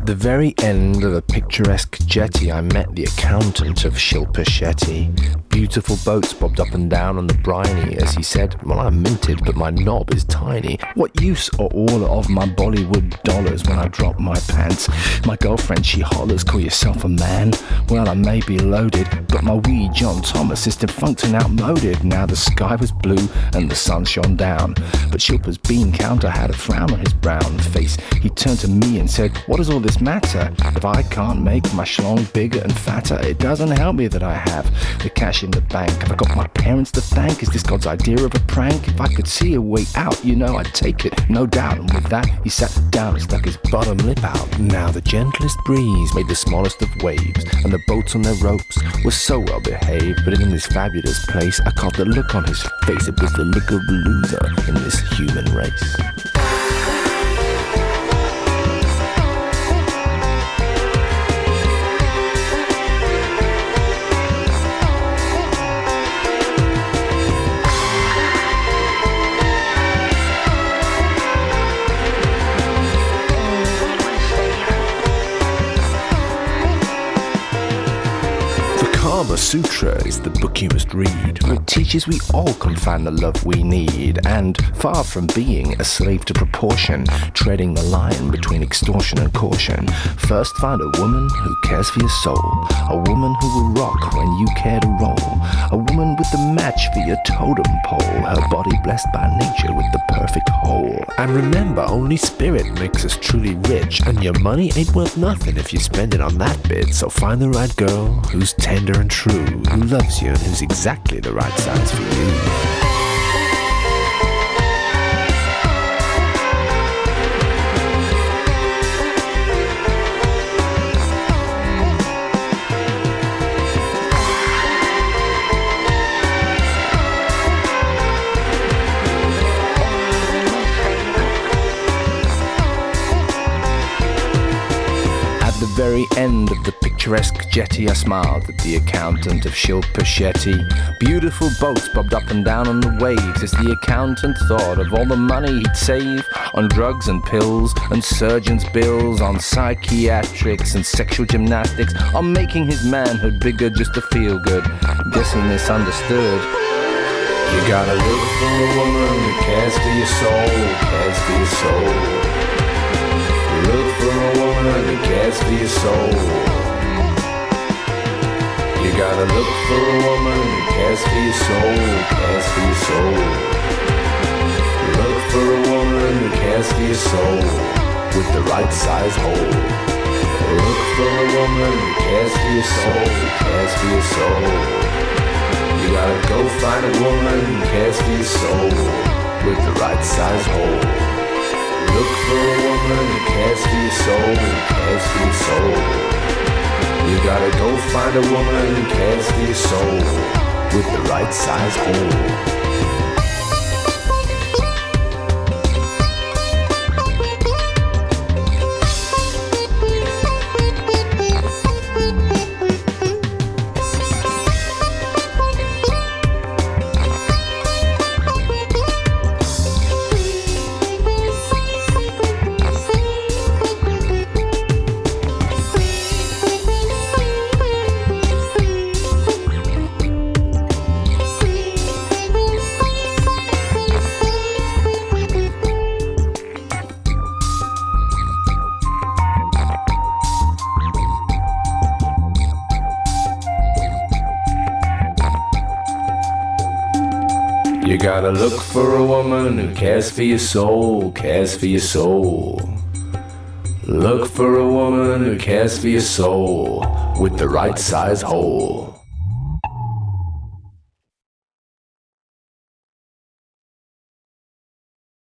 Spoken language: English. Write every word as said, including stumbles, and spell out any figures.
At the very end of a picturesque jetty, I met the accountant of Shilpa Shetty. Beautiful boats bobbed up and down on the briny as he said, well, I'm minted, but my knob is tiny. What use are all of my Bollywood dollars when I drop my pants? My girlfriend, she hollers, call yourself a man? Well, I may be loaded, but my wee John Thomas is defunct and outmoded. Now the sky was blue and the sun shone down, but Shilpa's bean counter had a frown on his brown face. He turned to me and said, what does all this matter? If I can't make my schlong bigger and fatter, it doesn't help me that I have the cash in the bank. Have I got my parents to thank? Is this God's idea of a prank? If I could see a way out, you know I'd take it, no doubt. And with that, he sat down and stuck his bottom lip out. Now the gentlest breeze made the smallest of waves, and the boats on their ropes were so well behaved. But in this fabulous place, I caught the look on his face. It was the look of a loser in this human race. Kama Sutra is the book you must read, for it teaches we all can find the love we need, and far from being a slave to proportion, treading the line between extortion and caution, first find a woman who cares for your soul, a woman who will rock when you care to roll, a woman with the match for your totem pole, her body blessed by nature with the perfect whole. And remember, only spirit makes us truly rich, and your money ain't worth nothing if you spend it on that bit. So find the right girl who's tender and true, who loves you and who's exactly the right size for you. The very end of the picturesque jetty, I smiled at the accountant of Shilpa Shetty. Beautiful boats bobbed up and down on the waves as the accountant thought of all the money he'd save on drugs and pills and surgeons' bills, on psychiatrics and sexual gymnastics, on making his manhood bigger just to feel good. Guess he misunderstood. You gotta look for a woman who cares for your soul, cares for your soul. Look for a woman who cares for your soul. You gotta look for a woman who cares for your soul, cares for your soul. Look for a woman who cares for your soul with the right size hole. Look for a woman who cares for your soul, cares for your soul. You gotta go find a woman who cares for your soul with the right size hole. Look for a woman who cares for your soul, cares for your soul. You gotta go find a woman who cares for your soul with the right size hole. You gotta look for a woman who cares for your soul, cares for your soul. Look for a woman who cares for your soul with the right size hole.